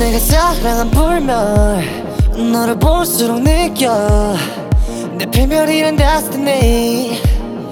내가 사랑한 불멸 너를 볼수록 느껴 내 패멸이란 destiny.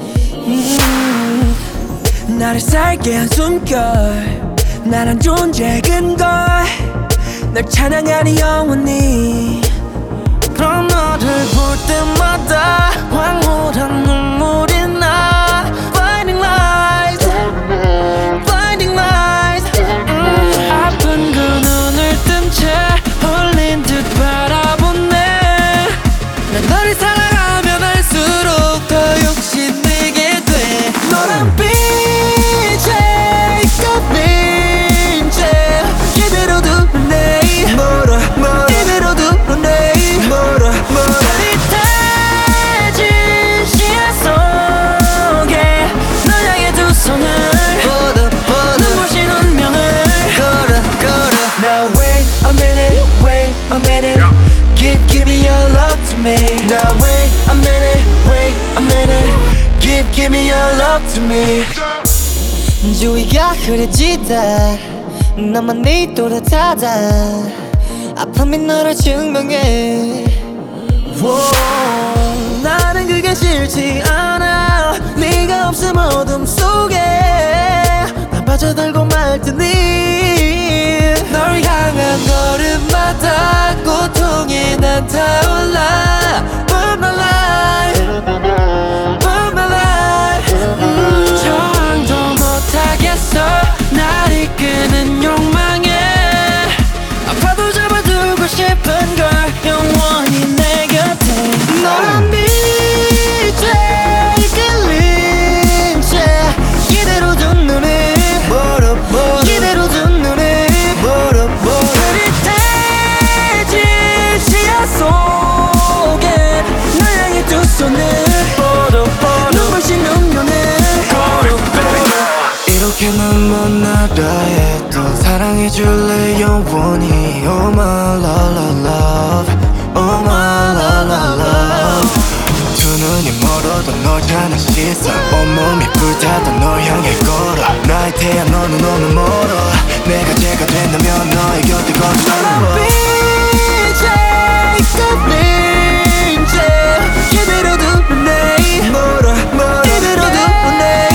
나를 살게 한 숨결 나란 존재의 근거 널 찬양하니 영원히. 그럼 너를 볼 때마다 황홀한 눈물이 나 Blinding lights Blinding lights. 아픈 그 눈을 뜬 채 홀린 듯 바라보네. 난 너를 사랑하면 할수록 더 욕심내게 돼. 너란 빛에 꼽힌 채 이대로 두네 이대로 두네 흐릿해진 시야 속에 널 향해 두 손을 눈부신 운명을 걸어. Now wait a minute, wait a minute, give me your love to me. Now wait a minute, wait a minute, give me your love to me. 주위가 흐려지다 나만 네 또렷하다 아픔이 너를 증명해. 나는 그게 싫지 않아. 네가 없음 어둠 속에 난 빠져들고 말 테니. 널 향한 걸음마다 고통이 난 타올라. Burn my life, burn my life. 저항도 못하겠어 날 이끄는 욕망에. 아파도 잡아두고 싶은 걸 영원히 내 곁에. 너란 빛에 이끌린 채 이대로 둔 눈에 이대로 둔 눈에 흐릿해진 시야 속에 널 향해 두 손을 눈부신 운명을 이렇게는 못 나가 해도 사랑해줄래 영원히. Oh my love, oh my love. 두 눈이 멀어도 널 향한 시선 온몸이 불타도 널 향해 걸어. 나의 태양 너는 너무 멀어. 내가 제가 된다면 너의 곁에 걷어. 빛에 꼽힌 채 이대로 두네 이대로 두네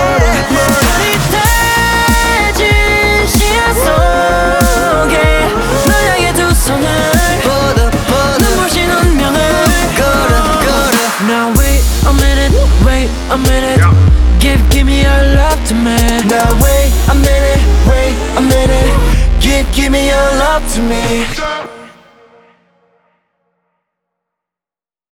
흐릿해진 시야 속에 널 향해 두 손을 눈부신 운명을 걸어. Now wait a minute, wait a minute, give me your love to me. Now wait a minute, wait a minute, give me your love to me.